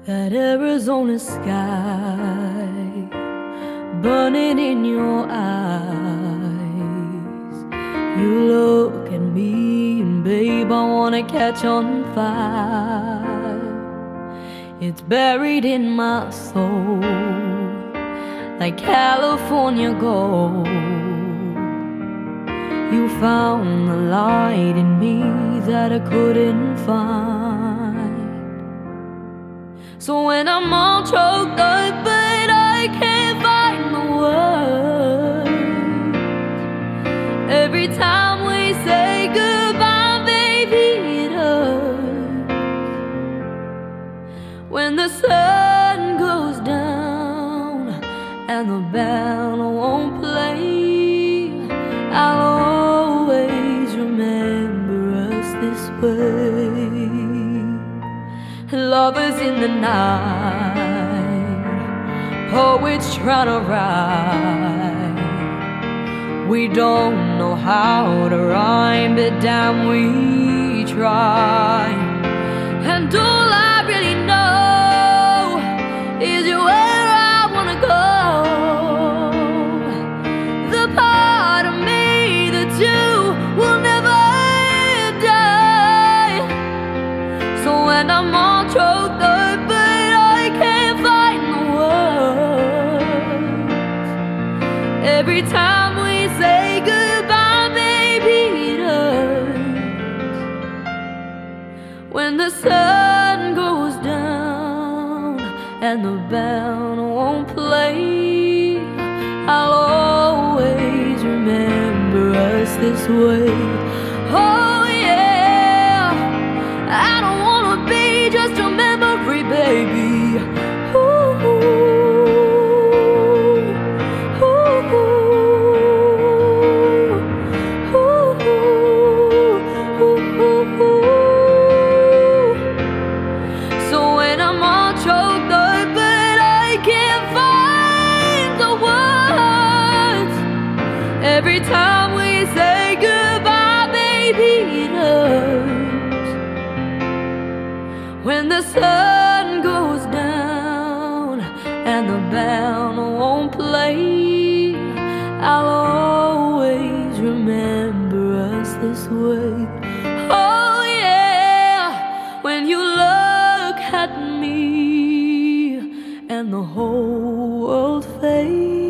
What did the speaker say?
That Arizona sky burning in your eyes. You look at me and babe, I wanna catch on fire. It's buried in my soul like California gold. You found the light in me that I couldn't find. So when I'm all choked up but I can't find the words, every time we say goodbye, baby, it hurts. When the sun goes down and the band won't play, I'll always remember us this way. Lovers in the night, poets trying to write. We don't know how to rhyme, but damn, we try. And all I really know is where I wanna go. The part of me that you will never die. So when I'm all choked up but I can't find the words, every time we say goodbye, baby, it hurts. When the sun goes down and the band won't play, I'll always remember us this way. Oh yeah, I don't wanna be just a memory, baby. Ooh, ooh, ooh, ooh, ooh, ooh. So when I'm all choked up but I can't find the words, every time we say goodbye, baby, it hurts. When the sun goes down and the band won't play, I'll always remember us this way. Oh yeah, when you look at me and the whole world fades.